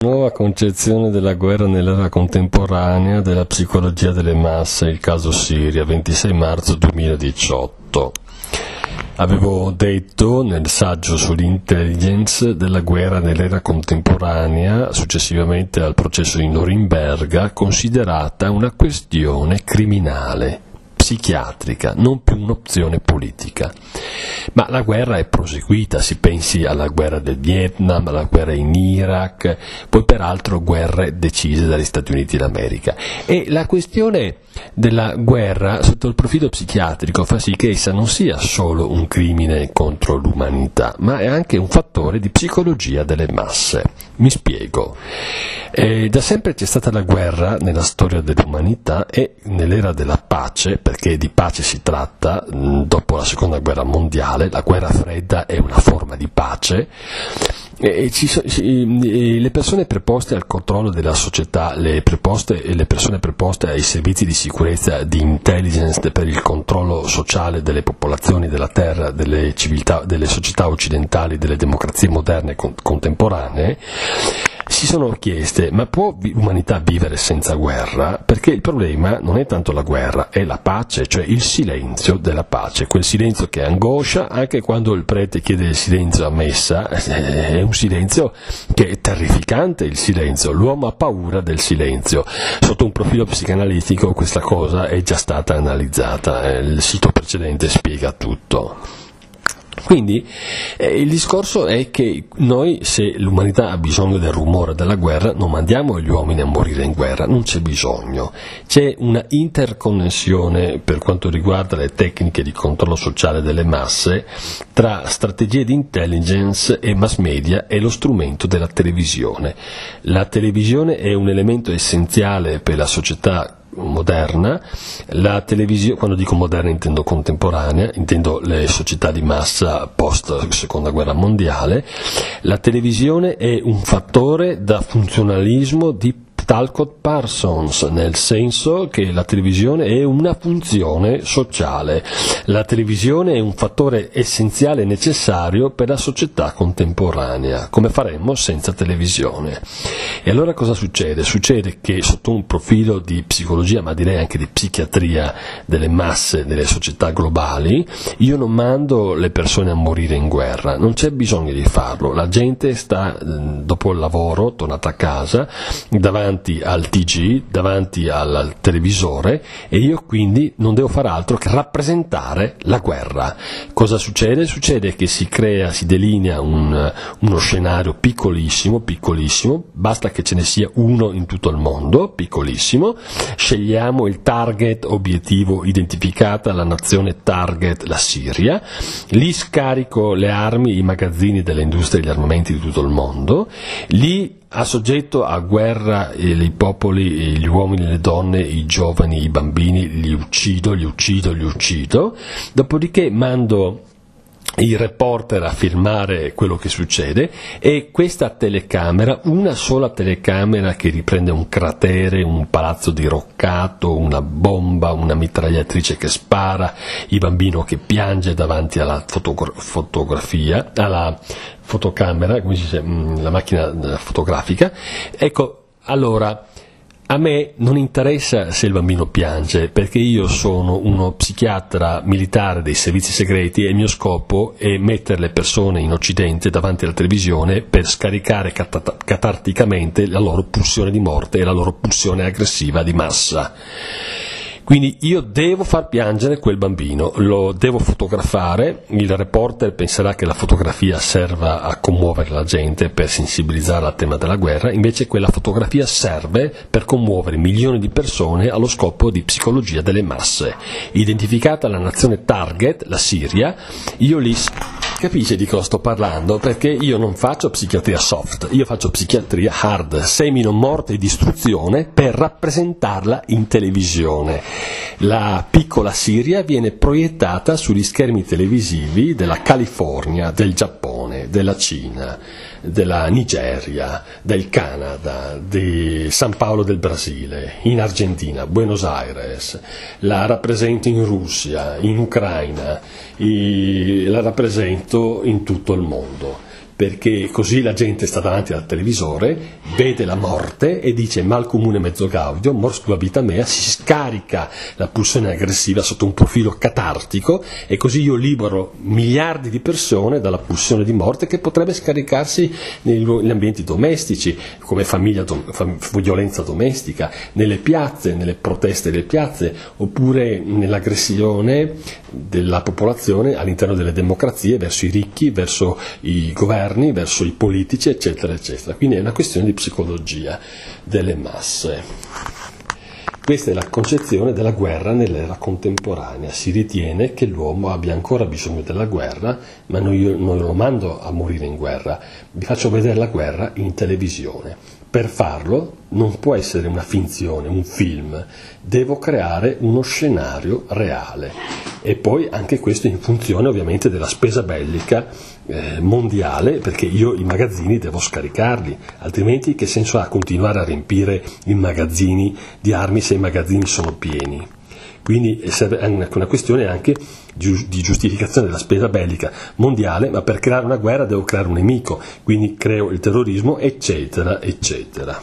Nuova concezione della guerra nell'era contemporanea della psicologia delle masse, il caso Siria, 26 marzo 2018. Avevo detto nel saggio sull'intelligence della guerra nell'era contemporanea, successivamente al processo di Norimberga, considerata una questione criminale, psichiatrica, non più un'opzione politica. Ma la guerra è proseguita, si pensi alla guerra del Vietnam, alla guerra in Iraq, poi peraltro guerre decise dagli Stati Uniti d'America. E la questione della guerra sotto il profilo psichiatrico fa sì che essa non sia solo un crimine contro l'umanità, ma è anche un fattore di psicologia delle masse. Mi spiego. Da sempre c'è stata la guerra nella storia dell'umanità e nell'era della pace, perché di pace si tratta dopo la seconda guerra mondiale. La guerra fredda è una forma di pace. Le persone preposte al controllo della società, le persone preposte ai servizi di sicurezza, di intelligence per il controllo sociale delle popolazioni della terra, delle civiltà, delle società occidentali, delle democrazie moderne contemporanee, si sono chieste: ma può l'umanità vivere senza guerra? Perché il problema non è tanto la guerra, è la pace, cioè il silenzio della pace, quel silenzio che angoscia anche quando il prete chiede il silenzio a messa. È un silenzio che è terrificante, il silenzio, l'uomo ha paura del silenzio. Sotto un profilo psicanalitico questa cosa è già stata analizzata, il sito precedente spiega tutto. Quindi il discorso è che noi, se l'umanità ha bisogno del rumore della guerra, non mandiamo gli uomini a morire in guerra, non c'è bisogno. C'è una interconnessione per quanto riguarda le tecniche di controllo sociale delle masse tra strategie di intelligence e mass media e lo strumento della televisione. La televisione è un elemento essenziale per la società moderna. La televisione, quando dico moderna intendo contemporanea, intendo le società di massa post seconda guerra mondiale. La televisione è un fattore da funzionalismo di Talcott Parsons, nel senso che la televisione è una funzione sociale. La televisione è un fattore essenziale e necessario per la società contemporanea. Come faremmo senza televisione? E allora cosa succede? Succede che sotto un profilo di psicologia, ma direi anche di psichiatria delle masse, delle società globali, io non mando le persone a morire in guerra, non c'è bisogno di farlo. La gente sta, dopo il lavoro, tornata a casa, davanti al TG, davanti al televisore, e io quindi non devo fare altro che rappresentare la guerra. Cosa succede? Succede che si delinea uno scenario piccolissimo, basta che ce ne sia uno in tutto il mondo, piccolissimo, scegliamo il target obiettivo, identificata la nazione target, la Siria, lì scarico le armi, i magazzini delle industrie degli armamenti di tutto il mondo, lì assoggetto a guerra i popoli, gli uomini, le donne, i giovani, i bambini, li uccido, dopodiché mando i reporter a filmare quello che succede, e questa telecamera, una sola telecamera che riprende un cratere, un palazzo diroccato, una bomba, una mitragliatrice che spara, il bambino che piange davanti alla fotografia, alla fotocamera, come si dice, la macchina fotografica. Ecco, allora a me non interessa se il bambino piange, perché io sono uno psichiatra militare dei servizi segreti e il mio scopo è mettere le persone in Occidente davanti alla televisione per scaricare catarticamente la loro pulsione di morte e la loro pulsione aggressiva di massa. Quindi io devo far piangere quel bambino, lo devo fotografare. Il reporter penserà che la fotografia serva a commuovere la gente, per sensibilizzare al tema della guerra, invece quella fotografia serve per commuovere milioni di persone allo scopo di psicologia delle masse. Identificata la nazione target, la Siria, io lì capisce di cosa sto parlando, perché io non faccio psichiatria soft, io faccio psichiatria hard, semino morte e distruzione per rappresentarla in televisione. La piccola Siria viene proiettata sugli schermi televisivi della California, del Giappone, della Cina, della Nigeria, del Canada, di San Paolo del Brasile, in Argentina, Buenos Aires, la rappresento in Russia, in Ucraina, la rappresento in tutto il mondo. perché così la gente sta davanti al televisore, vede la morte e dice mal comune mezzo gaudio, mors tua vita mea, si scarica la pulsione aggressiva sotto un profilo catartico e così io libero miliardi di persone dalla pulsione di morte che potrebbe scaricarsi negli ambienti domestici, come violenza domestica, nelle piazze, nelle proteste delle piazze, oppure nell'aggressione della popolazione all'interno delle democrazie verso i ricchi, verso i governi, verso i politici, eccetera, eccetera. Quindi è una questione di psicologia delle masse. Questa è la concezione della guerra nell'era contemporanea. Si ritiene che l'uomo abbia ancora bisogno della guerra, ma non lo mando a morire in guerra, vi faccio vedere la guerra in televisione. Per farlo non può essere una finzione, un film, devo creare uno scenario reale. E poi anche questo in funzione ovviamente della spesa bellica mondiale, perché io i magazzini devo scaricarli, altrimenti che senso ha continuare a riempire i magazzini di armi se i magazzini sono pieni? Quindi è una questione anche di giustificazione della spesa bellica mondiale, ma per creare una guerra devo creare un nemico, quindi creo il terrorismo, eccetera, eccetera.